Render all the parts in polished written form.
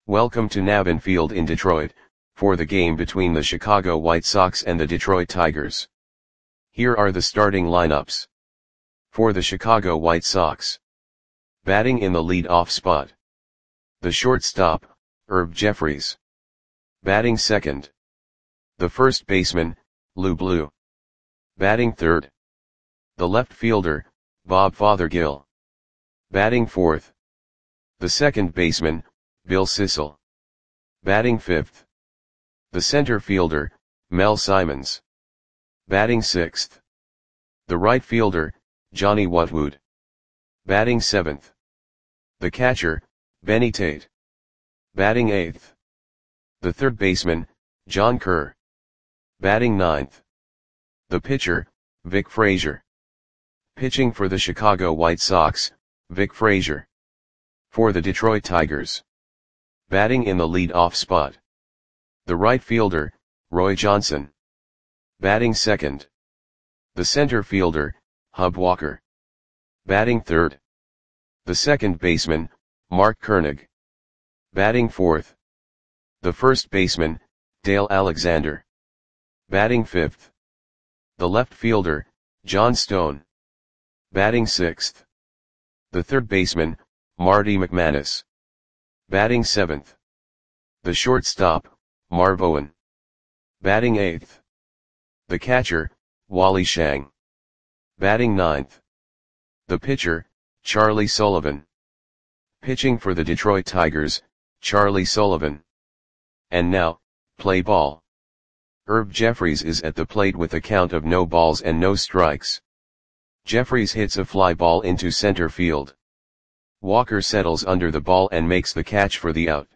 Welcome to Navin Field in Detroit, for the game between the Chicago White Sox and the Detroit Tigers. Here are the starting lineups. For the Chicago White Sox. Batting in the lead-off spot. The shortstop, Herb Jeffries. Batting second. The first baseman, Lou Blue. Batting third. The left fielder, Bob Fothergill. Batting fourth. The second baseman, Bill Sissel. Batting fifth. The center fielder, Mel Simons. Batting sixth. The right fielder, Johnny Watwood. Batting seventh. The catcher, Benny Tate. Batting eighth. The third baseman, John Kerr. Batting ninth. The pitcher, Vic Frazier. Pitching for the Chicago White Sox, Vic Frazier. For the Detroit Tigers. Batting in the lead-off spot. The right fielder, Roy Johnson. Batting second. The center fielder, Hub Walker. Batting third. The second baseman, Mark Koenig. Batting fourth. The first baseman, Dale Alexander. Batting fifth. The left fielder, John Stone. Batting sixth. The third baseman, Marty McManus. Batting seventh. The shortstop, Marv Owen. Batting eighth. The catcher, Wally Shang. Batting ninth. The pitcher, Charlie Sullivan. Pitching for the Detroit Tigers, Charlie Sullivan. And now, play ball. Herb Jeffries is at the plate with a count of no balls and no strikes. Jeffries hits a fly ball into center field. Walker settles under the ball and makes the catch for the out.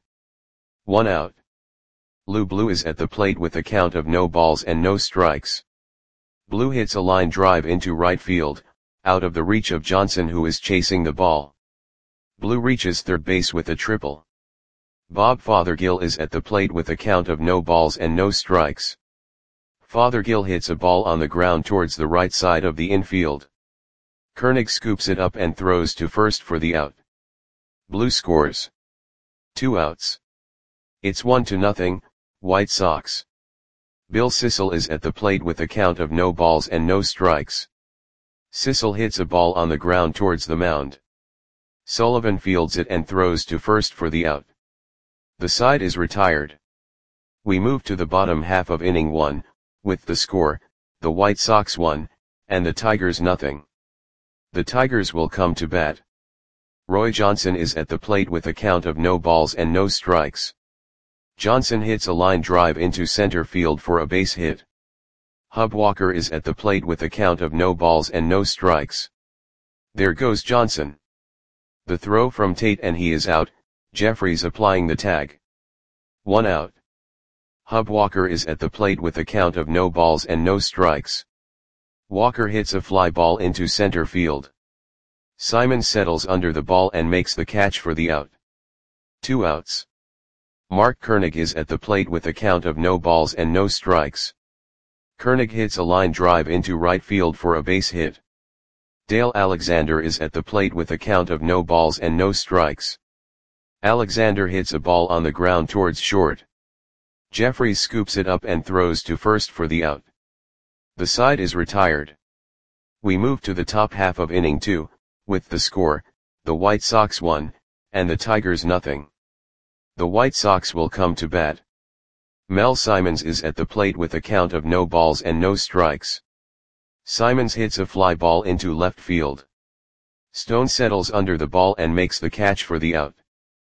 1 out. Lou Blue is at the plate with a count of no balls and no strikes. Blue hits a line drive into right field, out of the reach of Johnson, who is chasing the ball. Blue reaches third base with a triple. Bob Fothergill is at the plate with a count of no balls and no strikes. Fothergill hits a ball on the ground towards the right side of the infield. Koenig scoops it up and throws to first for the out. Blue scores. 2 outs. It's 1-0, White Sox. Bill Sissel is at the plate with a count of no balls and no strikes. Sissel hits a ball on the ground towards the mound. Sullivan fields it and throws to first for the out. The side is retired. We move to the bottom half of inning 1, with the score, the White Sox 1, and the Tigers 0. The Tigers will come to bat. Roy Johnson is at the plate with a count of no balls and no strikes. Johnson hits a line drive into center field for a base hit. Hub Walker is at the plate with a count of no balls and no strikes. There goes Johnson. The throw from Tate and he is out, Jeffries applying the tag. 1 out. Hub Walker is at the plate with a count of no balls and no strikes. Walker hits a fly ball into center field. Simons settles under the ball and makes the catch for the out. 2 outs. Mark Koenig is at the plate with a count of no balls and no strikes. Koenig hits a line drive into right field for a base hit. Dale Alexander is at the plate with a count of no balls and no strikes. Alexander hits a ball on the ground towards short. Jeffries scoops it up and throws to first for the out. The side is retired. We move to the top half of inning 2, with the score, the White Sox 1, and the Tigers 0. The White Sox will come to bat. Mel Simons is at the plate with a count of no balls and no strikes. Simons hits a fly ball into left field. Stone settles under the ball and makes the catch for the out.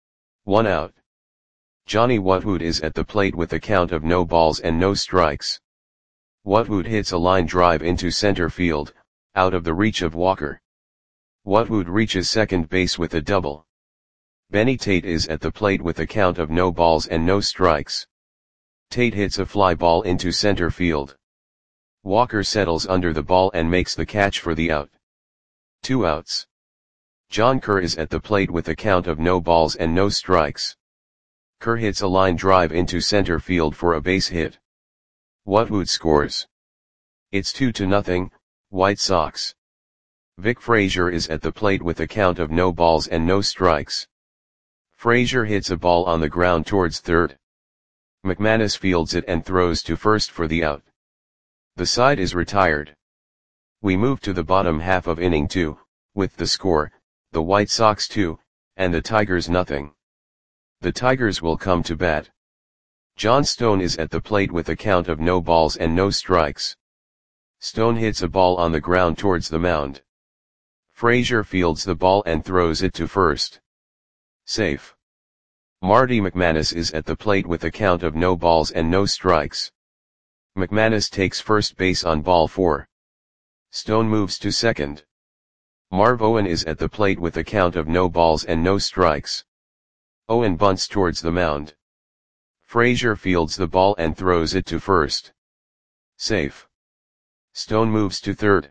1 out. Johnny Watwood is at the plate with a count of no balls and no strikes. Watwood hits a line drive into center field, out of the reach of Walker. Watwood reaches second base with a double. Benny Tate is at the plate with a count of no balls and no strikes. Tate hits a fly ball into center field. Walker settles under the ball and makes the catch for the out. 2 outs. John Kerr is at the plate with a count of no balls and no strikes. Kerr hits a line drive into center field for a base hit. Watwood scores. It's 2-0, White Sox. Vic Frazier is at the plate with a count of no balls and no strikes. Frazier hits a ball on the ground towards third. McManus fields it and throws to first for the out. The side is retired. We move to the bottom half of inning 2, with the score, the White Sox 2, and the Tigers nothing. The Tigers will come to bat. John Stone is at the plate with a count of no balls and no strikes. Stone hits a ball on the ground towards the mound. Frazier fields the ball and throws it to first. Safe. Marty McManus is at the plate with a count of no balls and no strikes. McManus takes first base on ball 4. Stone moves to second. Marv Owen is at the plate with a count of no balls and no strikes. Owen bunts towards the mound. Frazier fields the ball and throws it to first. Safe. Stone moves to third.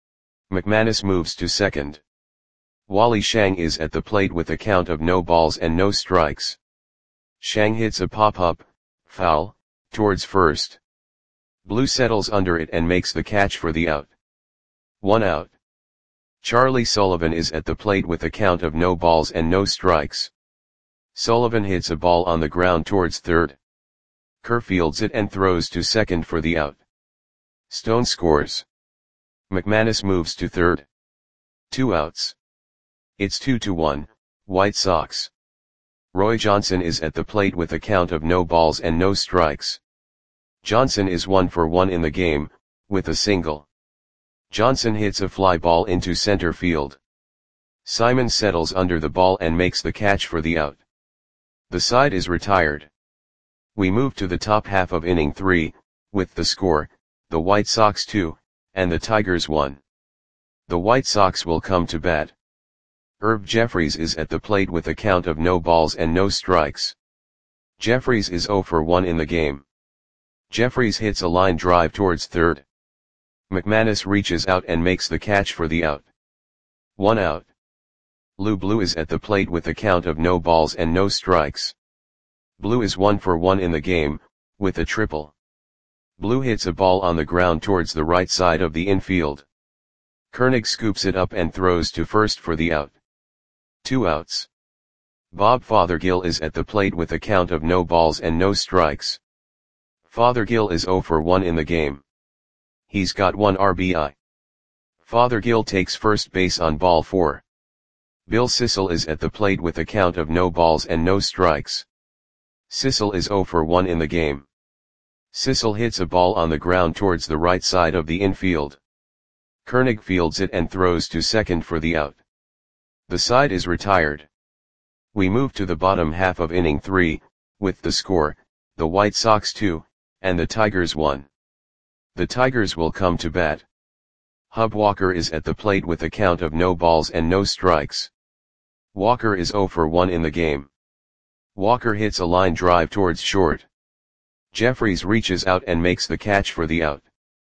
McManus moves to second. Wally Shang is at the plate with a count of no balls and no strikes. Shang hits a pop-up, foul, towards first. Blue settles under it and makes the catch for the out. 1 out. Charlie Sullivan is at the plate with a count of no balls and no strikes. Sullivan hits a ball on the ground towards third. Kerr fields it and throws to second for the out. Stone scores. McManus moves to third. 2 outs. It's 2-1, White Sox. Roy Johnson is at the plate with a count of no balls and no strikes. Johnson is 1 for 1 in the game, with a single. Johnson hits a fly ball into center field. Simon settles under the ball and makes the catch for the out. The side is retired. We move to the top half of inning 3, with the score, the White Sox 2, and the Tigers 1. The White Sox will come to bat. Herb Jeffries is at the plate with a count of no balls and no strikes. Jeffries is 0 for 1 in the game. Jeffries hits a line drive towards third. McManus reaches out and makes the catch for the out. 1 out. Lou Blue is at the plate with a count of no balls and no strikes. Blue is 1 for 1 in the game, with a triple. Blue hits a ball on the ground towards the right side of the infield. Koenig scoops it up and throws to first for the out. 2 outs. Bob Fothergill is at the plate with a count of no balls and no strikes. Fothergill is 0 for 1 in the game. He's got 1 RBI. Fothergill takes first base on ball 4. Bill Sissel is at the plate with a count of no balls and no strikes. Sissel is 0 for 1 in the game. Sissel hits a ball on the ground towards the right side of the infield. Koenig fields it and throws to second for the out. The side is retired. We move to the bottom half of inning 3, with the score, the White Sox 2, and the Tigers 1. The Tigers will come to bat. Hub Walker is at the plate with a count of no balls and no strikes. Walker is 0 for 1 in the game. Walker hits a line drive towards short. Jeffries reaches out and makes the catch for the out.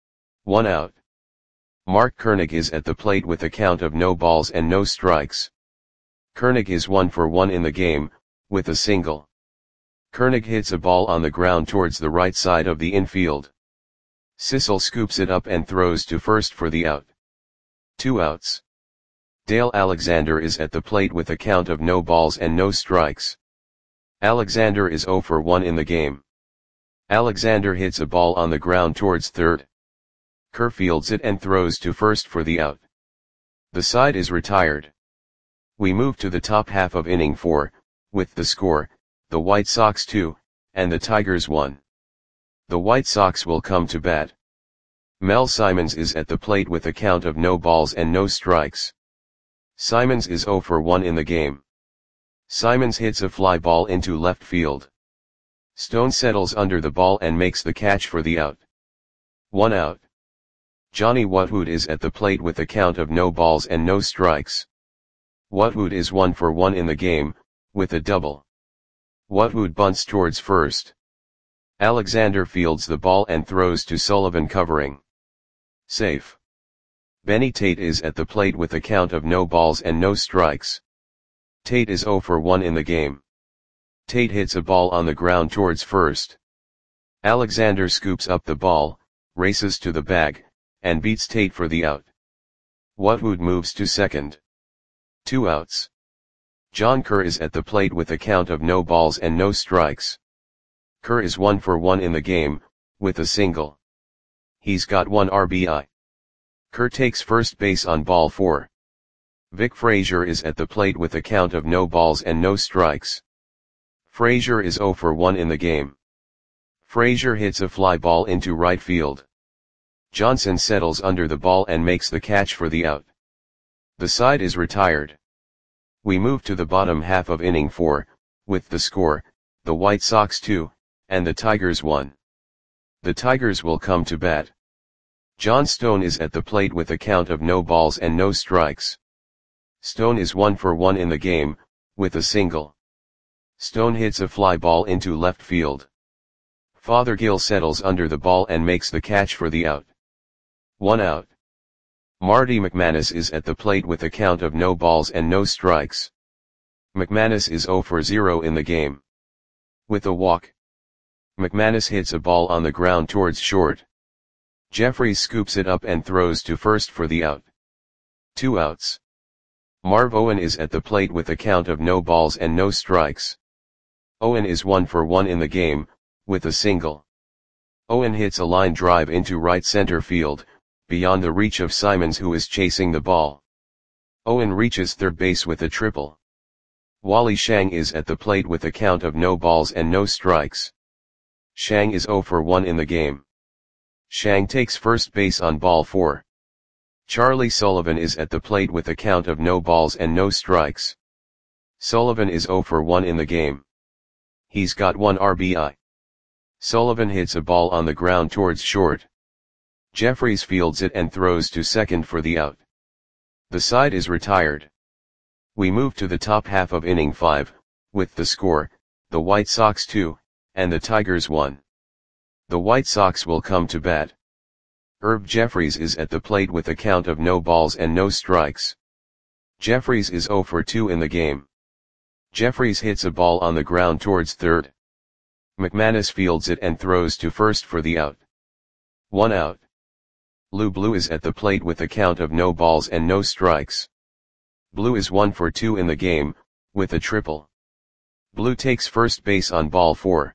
1 out. Mark Koenig is at the plate with a count of no balls and no strikes. Koenig is 1 for 1 in the game, with a single. Koenig hits a ball on the ground towards the right side of the infield. Sissel scoops it up and throws to first for the out. 2 outs. Dale Alexander is at the plate with a count of no balls and no strikes. Alexander is 0 for 1 in the game. Alexander hits a ball on the ground towards third. Kerr fields it and throws to first for the out. The side is retired. We move to the top half of inning 4, with the score, the White Sox 2, and the Tigers 1. The White Sox will come to bat. Mel Simons is at the plate with a count of no balls and no strikes. Simons is 0 for 1 in the game. Simons hits a fly ball into left field. Stone settles under the ball and makes the catch for the out. 1 out. Johnny Wutwood is at the plate with a count of no balls and no strikes. Wutwood is 1 for 1 in the game, with a double. Wutwood bunts towards first. Alexander fields the ball and throws to Sullivan covering. Safe. Benny Tate is at the plate with a count of no balls and no strikes. Tate is 0 for 1 in the game. Tate hits a ball on the ground towards first. Alexander scoops up the ball, races to the bag, and beats Tate for the out. Wutwood moves to second. 2 outs. John Kerr is at the plate with a count of no balls and no strikes. Kerr is 1 for 1 in the game, with a single. He's got 1 RBI. Kerr takes first base on ball 4. Vic Frazier is at the plate with a count of no balls and no strikes. Frazier is 0 for 1 in the game. Frazier hits a fly ball into right field. Johnson settles under the ball and makes the catch for the out. The side is retired. We move to the bottom half of inning 4, with the score, the White Sox 2, and the Tigers 1. The Tigers will come to bat. John Stone is at the plate with a count of no balls and no strikes. Stone is 1 for 1 in the game, with a single. Stone hits a fly ball into left field. Fothergill settles under the ball and makes the catch for the out. 1 out. Marty McManus is at the plate with a count of no balls and no strikes. McManus is 0 for 0 in the game. With a walk. McManus hits a ball on the ground towards short. Jeffries scoops it up and throws to first for the out. 2 outs. Marv Owen is at the plate with a count of no balls and no strikes. Owen is 1 for 1 in the game, with a single. Owen hits a line drive into right center field, beyond the reach of Simons, who is chasing the ball. Owen reaches third base with a triple. Wally Shang is at the plate with a count of no balls and no strikes. Shang is 0 for 1 in the game. Shang takes first base on ball 4. Charlie Sullivan is at the plate with a count of no balls and no strikes. Sullivan is 0 for 1 in the game. He's got 1 RBI. Sullivan hits a ball on the ground towards short. Jeffries fields it and throws to second for the out. The side is retired. We move to the top half of inning 5, with the score, the White Sox 2, and the Tigers 1. The White Sox will come to bat. Herb Jeffries is at the plate with a count of no balls and no strikes. Jeffries is 0 for 2 in the game. Jeffries hits a ball on the ground towards third. McManus fields it and throws to first for the out. 1 out. Lou Blue is at the plate with a count of no balls and no strikes. Blue is 1 for 2 in the game, with a triple. Blue takes first base on ball 4.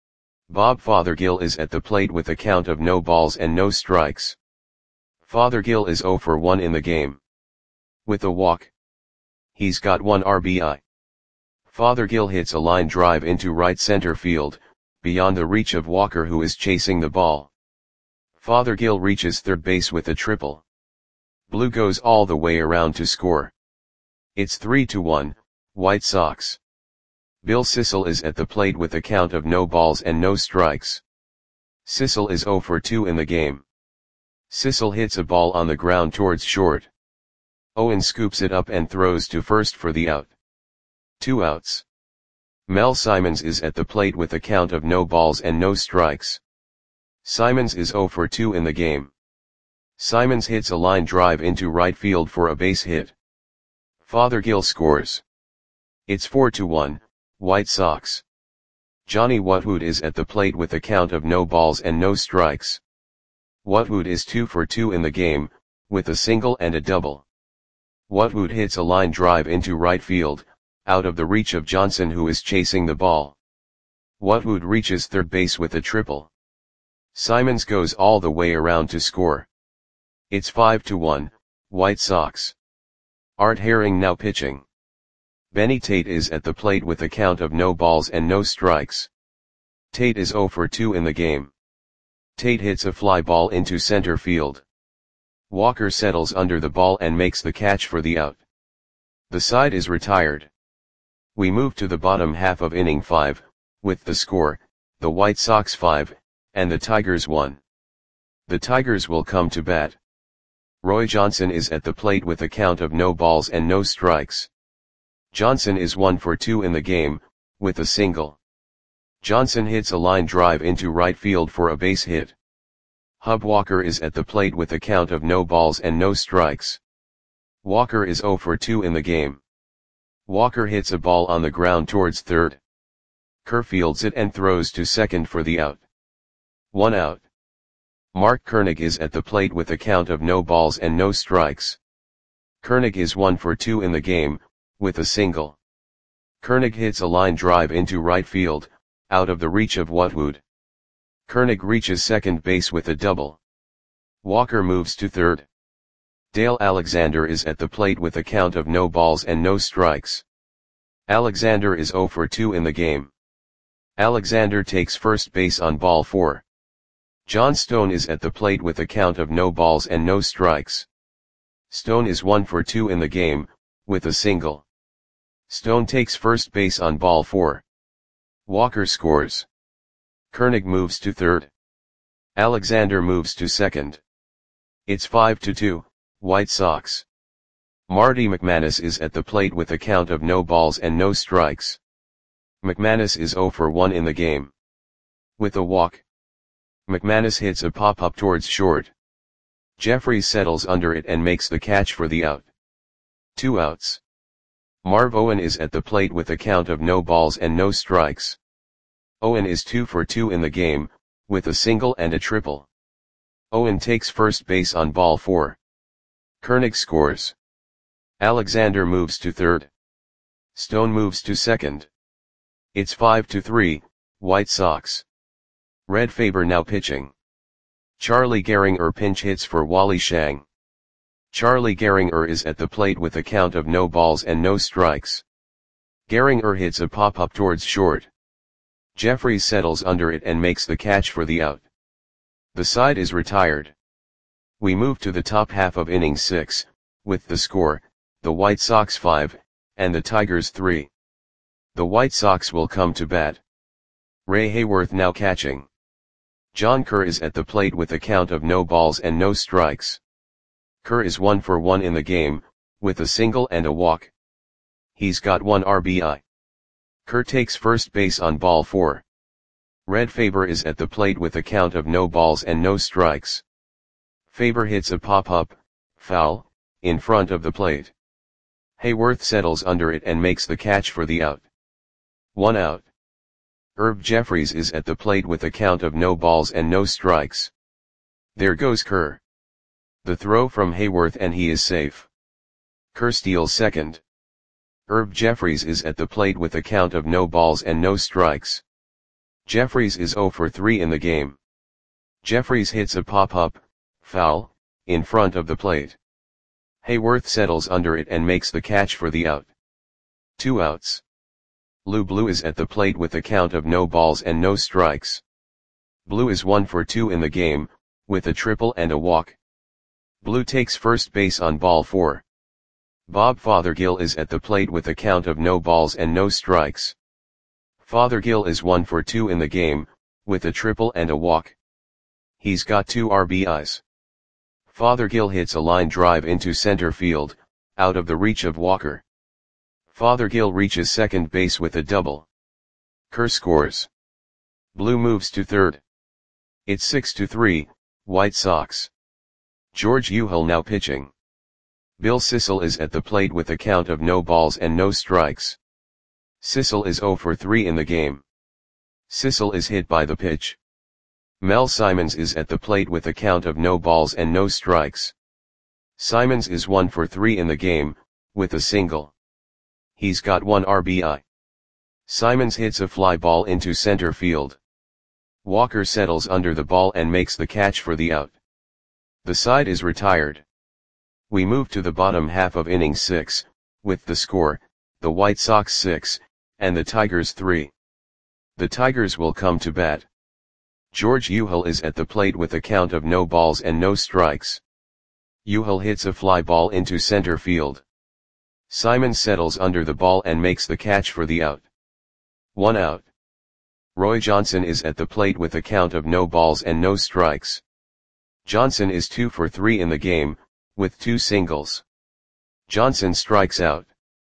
Bob Fothergill is at the plate with a count of no balls and no strikes. Fothergill is 0 for 1 in the game. With a walk. He's got 1 RBI. Fothergill hits a line drive into right center field, beyond the reach of Walker, who is chasing the ball. Fothergill reaches third base with a triple. Blue goes all the way around to score. It's 3-1, White Sox. Bill Sissel is at the plate with a count of no balls and no strikes. Sissel is 0 for 2 in the game. Sissel hits a ball on the ground towards short. Owen scoops it up and throws to first for the out. 2 outs. Mel Simons is at the plate with a count of no balls and no strikes. Simons is 0 for 2 in the game. Simons hits a line drive into right field for a base hit. Fothergill scores. It's 4-1, White Sox. Johnny Wutwood is at the plate with a count of no balls and no strikes. Wutwood is 2 for 2 in the game, with a single and a double. Wutwood hits a line drive into right field, out of the reach of Johnson, who is chasing the ball. Wutwood reaches third base with a triple. Simons goes all the way around to score. It's 5-1, White Sox. Art Herring now pitching. Benny Tate is at the plate with a count of no balls and no strikes. Tate is 0 for 2 in the game. Tate hits a fly ball into center field. Walker settles under the ball and makes the catch for the out. The side is retired. We move to the bottom half of inning 5, with the score, the White Sox 5, and the Tigers 1. The Tigers will come to bat. Roy Johnson is at the plate with a count of no balls and no strikes. Johnson is 1 for 2 in the game, with a single. Johnson hits a line drive into right field for a base hit. Hub Walker is at the plate with a count of no balls and no strikes. Walker is 0 for 2 in the game. Walker hits a ball on the ground towards third. Kerr fields it and throws to second for the out. 1 out. Mark Koenig is at the plate with a count of no balls and no strikes. Koenig is 1 for 2 in the game, with a single. Koenig hits a line drive into right field, out of the reach of Whatwood. Koenig reaches second base with a double. Walker moves to third. Dale Alexander is at the plate with a count of no balls and no strikes. Alexander is 0 for 2 in the game. Alexander takes first base on ball 4. John Stone is at the plate with a count of no balls and no strikes. Stone is 1 for 2 in the game, with a single. Stone takes first base on ball 4. Walker scores. Koenig moves to third. Alexander moves to second. It's 5-2, White Sox. Marty McManus is at the plate with a count of no balls and no strikes. McManus is 0 for 1 in the game. With a walk, McManus hits a pop-up towards short. Jeffries settles under it and makes the catch for the out. 2 outs. Marv Owen is at the plate with a count of no balls and no strikes. Owen is 2 for 2 in the game, with a single and a triple. Owen takes first base on ball 4. Koenig scores. Alexander moves to third. Stone moves to second. It's 5-3, White Sox. Red Faber now pitching. Charlie Gehringer pinch hits for Wally Shang. Charlie Gehringer is at the plate with a count of no balls and no strikes. Gehringer hits a pop-up towards short. Jeffries settles under it and makes the catch for the out. The side is retired. We move to the top half of inning 6, with the score, the White Sox 5, and the Tigers 3. The White Sox will come to bat. Ray Hayworth now catching. John Kerr is at the plate with a count of no balls and no strikes. Kerr is 1 for 1 in the game, with a single and a walk. He's got 1 RBI. Kerr takes first base on ball 4. Red Faber is at the plate with a count of no balls and no strikes. Faber hits a pop-up, foul, in front of the plate. Hayworth settles under it and makes the catch for the out. 1 out. Herb Jeffries is at the plate with a count of no balls and no strikes. There goes Kerr. The throw from Hayworth and he is safe. Kerr steals second. Herb Jeffries is at the plate with a count of no balls and no strikes. Jeffries is 0 for 3 in the game. Jeffries hits a pop-up, foul, in front of the plate. Hayworth settles under it and makes the catch for the out. 2 outs. Lou Blue is at the plate with a count of no balls and no strikes. Blue is 1 for 2 in the game, with a triple and a walk. Blue takes first base on ball 4. Bob Fothergill is at the plate with a count of no balls and no strikes. Fothergill is 1 for 2 in the game, with a triple and a walk. He's got 2 RBIs. Fothergill hits a line drive into center field, out of the reach of Walker. Fothergill reaches second base with a double. Kerr scores. Blue moves to third. It's 6-3, White Sox. George Uhill now pitching. Bill Sissel is at the plate with a count of no balls and no strikes. Sissel is 0 for 3 in the game. Sissel is hit by the pitch. Mel Simons is at the plate with a count of no balls and no strikes. Simons is 1 for 3 in the game, with a single. He's got 1 RBI. Simons hits a fly ball into center field. Walker settles under the ball and makes the catch for the out. The side is retired. We move to the bottom half of inning 6, with the score, the White Sox 6, and the Tigers 3. The Tigers will come to bat. George Uhill is at the plate with a count of no balls and no strikes. Uhill hits a fly ball into center field. Simons settles under the ball and makes the catch for the out. 1 out. Roy Johnson is at the plate with a count of no balls and no strikes. Johnson is 2 for 3 in the game, with 2 singles. Johnson strikes out.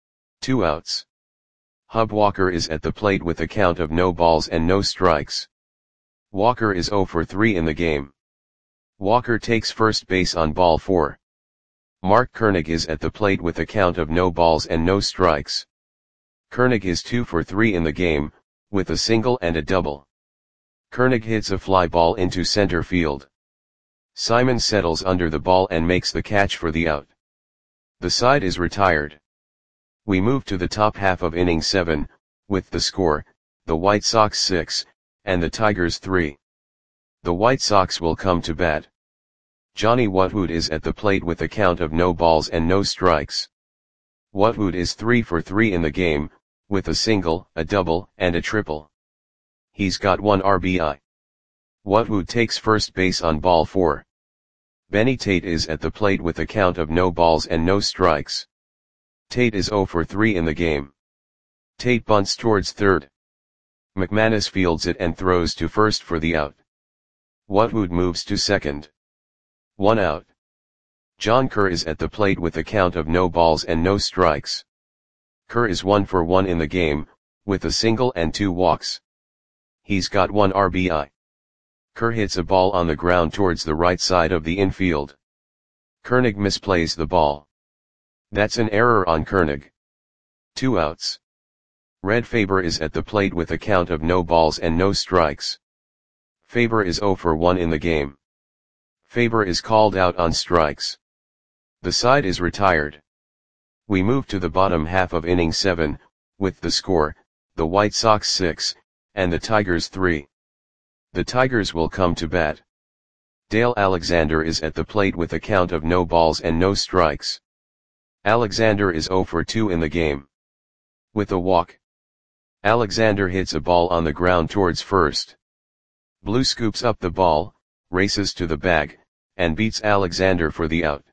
2 outs. Hub Walker is at the plate with a count of no balls and no strikes. Walker is 0 for 3 in the game. Walker takes first base on ball 4. Mark Koenig is at the plate with a count of no balls and no strikes. Koenig is 2 for 3 in the game, with a single and a double. Koenig hits a fly ball into center field. Simons settles under the ball and makes the catch for the out. The side is retired. We move to the top half of inning 7, with the score, the White Sox 6, and the Tigers 3. The White Sox will come to bat. Johnny Wutwood is at the plate with a count of no balls and no strikes. Wutwood is 3 for 3 in the game, with a single, a double, and a triple. He's got 1 RBI. Wutwood takes first base on ball 4. Benny Tate is at the plate with a count of no balls and no strikes. Tate is 0 for 3 in the game. Tate bunts towards third. McManus fields it and throws to first for the out. Wutwood moves to second. 1 out. John Kerr is at the plate with a count of no balls and no strikes. Kerr is 1 for 1 in the game, with a single and 2 walks. He's got 1 RBI. Kerr hits a ball on the ground towards the right side of the infield. Koenig misplays the ball. That's an error on Koenig. 2 outs. Red Faber is at the plate with a count of no balls and no strikes. Faber is 0 for 1 in the game. Faber is called out on strikes. The side is retired. We move to the bottom half of inning 7, with the score, the White Sox 6, and the Tigers 3. The Tigers will come to bat. Dale Alexander is at the plate with a count of no balls and no strikes. Alexander is 0 for 2 in the game. With a walk, Alexander hits a ball on the ground towards first. Blue scoops up the ball, races to the bag, and beats Alexander for the out.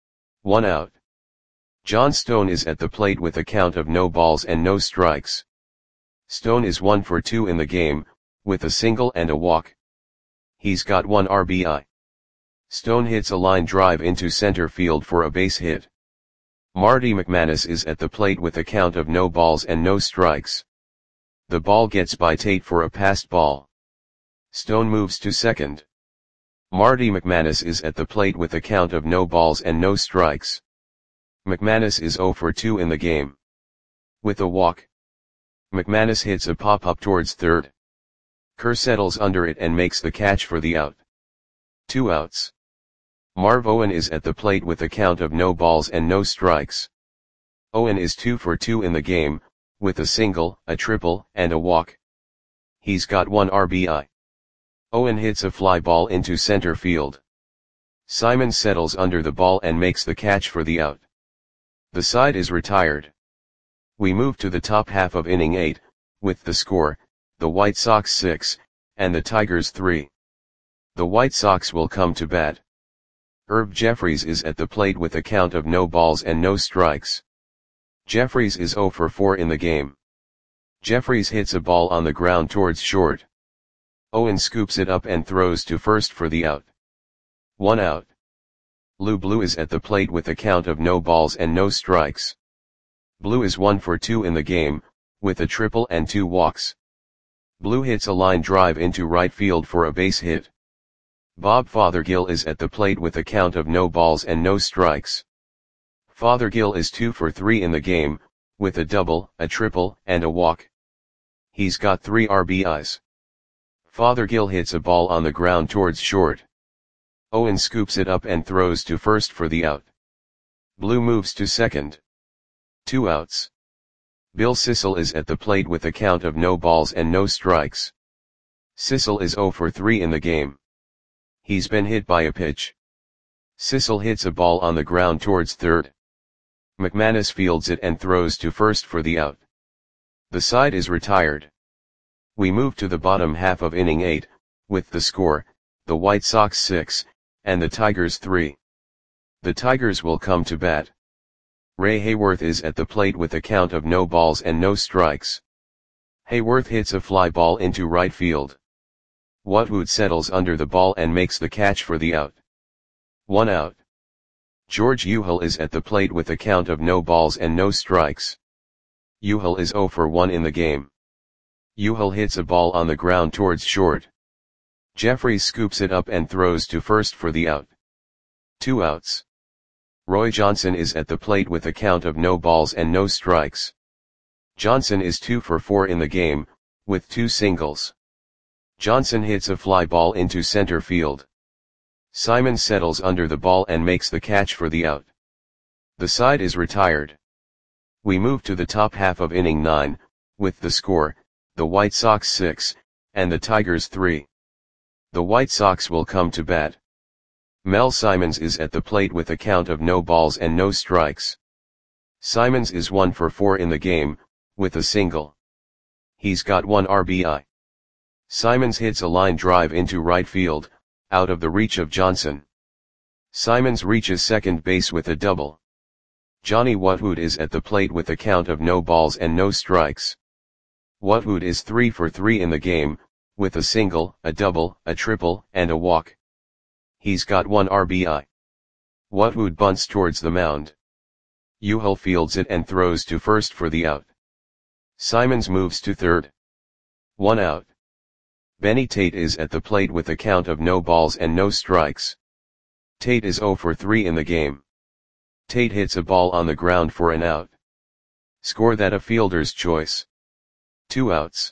1 out. John Stone is at the plate with a count of no balls and no strikes. Stone is 1 for 2 in the game, with a single and a walk. He's got 1 RBI. Stone hits a line drive into center field for a base hit. Marty McManus is at the plate with a count of no balls and no strikes. The ball gets by Tate for a passed ball. Stone moves to second. Marty McManus is at the plate with a count of no balls and no strikes. McManus is 0 for 2 in the game. With a walk, McManus hits a pop-up towards third. Kerr settles under it and makes the catch for the out. 2 outs. Marv Owen is at the plate with a count of no balls and no strikes. Owen is 2 for 2 in the game, with a single, a triple, and a walk. He's got 1 RBI. Owen hits a fly ball into center field. Simon settles under the ball and makes the catch for the out. The side is retired. We move to the top half of inning 8, with the score, the White Sox 6, and the Tigers 3. The White Sox will come to bat. Herb Jeffries is at the plate with a count of no balls and no strikes. Jeffries is 0 for 4 in the game. Jeffries hits a ball on the ground towards short. Owen scoops it up and throws to first for the out. 1 out. Lou Blue is at the plate with a count of no balls and no strikes. Blue is 1 for 2 in the game, with a triple and 2 walks. Blue hits a line drive into right field for a base hit. Bob Fothergill is at the plate with a count of no balls and no strikes. Fothergill is 2 for 3 in the game, with a double, a triple, and a walk. He's got 3 RBIs. Fothergill hits a ball on the ground towards short. Owen scoops it up and throws to first for the out. Blue moves to second. 2 outs. Bill Sissel is at the plate with a count of no balls and no strikes. Sissel is 0 for 3 in the game. He's been hit by a pitch. Sissel hits a ball on the ground towards third. McManus fields it and throws to first for the out. The side is retired. We move to the bottom half of inning 8, with the score, the White Sox 6, and the Tigers 3. The Tigers will come to bat. Ray Hayworth is at the plate with a count of no balls and no strikes. Hayworth hits a fly ball into right field. Wutwood settles under the ball and makes the catch for the out. 1 out. George Uhel is at the plate with a count of no balls and no strikes. Uhel is 0 for 1 in the game. Uhel hits a ball on the ground towards short. Jeffries scoops it up and throws to first for the out. 2 outs. Roy Johnson is at the plate with a count of no balls and no strikes. Johnson is 2 for 4 in the game, with 2 singles. Johnson hits a fly ball into center field. Simon settles under the ball and makes the catch for the out. The side is retired. We move to the top half of inning 9, with the score, the White Sox 6, and the Tigers 3. The White Sox will come to bat. Mel Simons is at the plate with a count of no balls and no strikes. Simons is 1 for 4 in the game, with a single. He's got 1 RBI. Simons hits a line drive into right field, out of the reach of Johnson. Simons reaches second base with a double. Johnny Woodward is at the plate with a count of no balls and no strikes. Woodward is 3 for 3 in the game, with a single, a double, a triple, and a walk. He's got 1 RBI. Woodward bunts towards the mound. Euchel fields it and throws to first for the out. Simons moves to third. 1 out. Benny Tate is at the plate with a count of no balls and no strikes. Tate is 0 for 3 in the game. Tate hits a ball on the ground for an out. Score that a fielder's choice. 2 outs.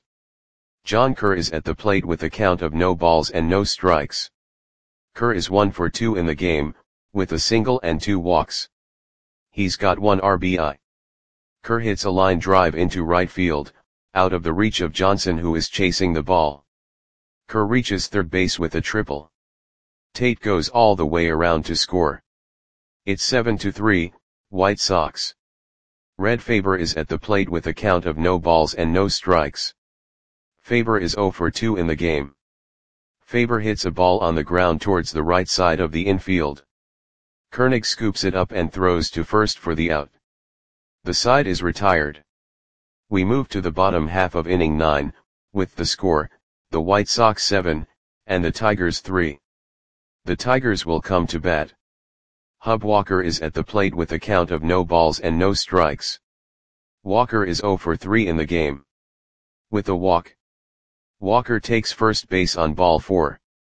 John Kerr is at the plate with a count of no balls and no strikes. Kerr is 1 for 2 in the game, with a single and 2 walks. He's got 1 RBI. Kerr hits a line drive into right field, out of the reach of Johnson who is chasing the ball. Kerr reaches third base with a triple. Tate goes all the way around to score. It's 7-3, White Sox. Red Faber is at the plate with a count of no balls and no strikes. Faber is 0 for 2 in the game. Faber hits a ball on the ground towards the right side of the infield. Koenig scoops it up and throws to first for the out. The side is retired. We move to the bottom half of inning 9, with the score, the White Sox 7, and the Tigers 3. The Tigers will come to bat. Hub Walker is at the plate with a count of no balls and no strikes. Walker is 0 for 3 in the game. With a walk. Walker takes first base on ball 4.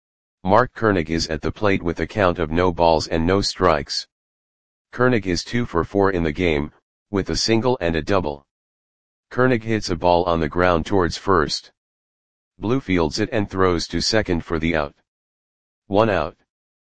Mark Koenig is at the plate with a count of no balls and no strikes. Koenig is 2 for 4 in the game, with a single and a double. Koenig hits a ball on the ground towards first. Blue fields it and throws to second for the out. 1 out.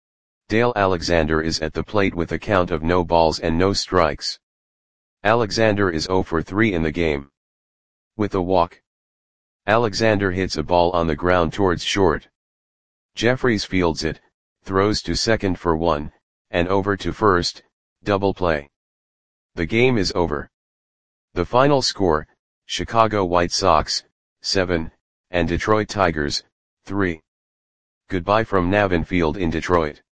Dale Alexander is at the plate with a count of no balls and no strikes. Alexander is 0 for 3 in the game. With a walk. Alexander hits a ball on the ground towards short. Jeffries fields it, throws to second for 1, and over to first, double play. The game is over. The final score, Chicago White Sox, 7, and Detroit Tigers, 3. Goodbye from Navin Field in Detroit.